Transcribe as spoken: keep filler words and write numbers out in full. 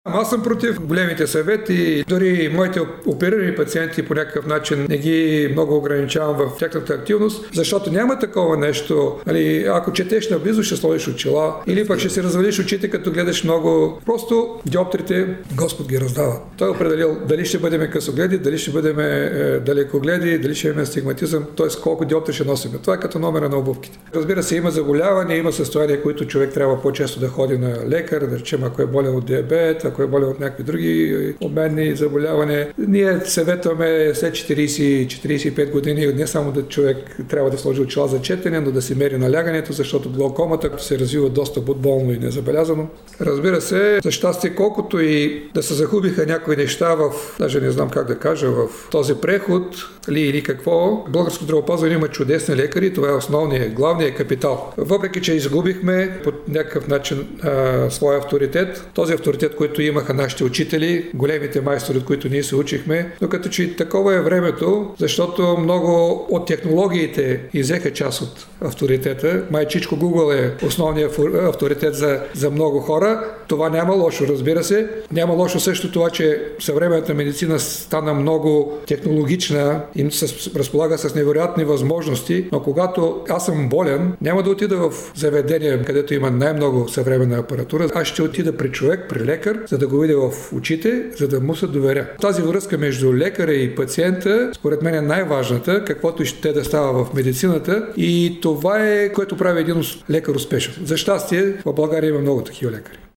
Аз съм против големите съвети, дори моите оперирани пациенти по някакъв начин не ги много ограничавам в тяхната активност, защото няма такова нещо. Нали, ако четеш наблизо, ще сложиш очила или пък ще си развалиш очите, като гледаш много. Просто диоптрите Господ ги раздава. Той е определил дали ще бъдем късогледи, дали ще бъдем е, далекогледи, дали ще имаме астигматизъм, т.е. колко диоптри ще носим. Това е като номера на обувките. Разбира се, има заболявания, има състояния, които човек трябва по-често да ходи на лекар, да речем, ако е болен от диабет, ако е болен от някакви други обменни заболявания. Ние съветваме след четирийсет до четирийсет и пет години не само да човек трябва да сложи очила за четене, но да си мери налягането, защото глаукомата се развива доста болно и незабелязано. Разбира се, за щастие, колкото и да се загубиха някои неща в, даже не знам как да кажа, в този преход ли или какво, българското здравеопазване има чудесни лекари, това е основният, главният капитал. Въпреки че изгубихме по някакъв начин а, своя авторитет, този авторитет, който имаха нашите учители, големите майстори, от които ние се учихме, но като че такова е времето, защото много от технологиите изеха част от авторитета. Майчичко Google е основният авторитет за, за много хора. Това няма лошо, разбира се. Няма лошо също това, че съвременната медицина стана много технологична и се разполага с невероятни възможности, но когато аз съм болен, няма да отида в заведение, където има най-много съвременна апаратура. Аз ще отида при човек, при лекар, за да го видя в очите, за да му се доверя. Тази връзка между лекаря и пациента, според мен е най-важната, каквото ще да става в медицината, и това е, което прави един лекар успешен. За щастие, в България има много такива лекари.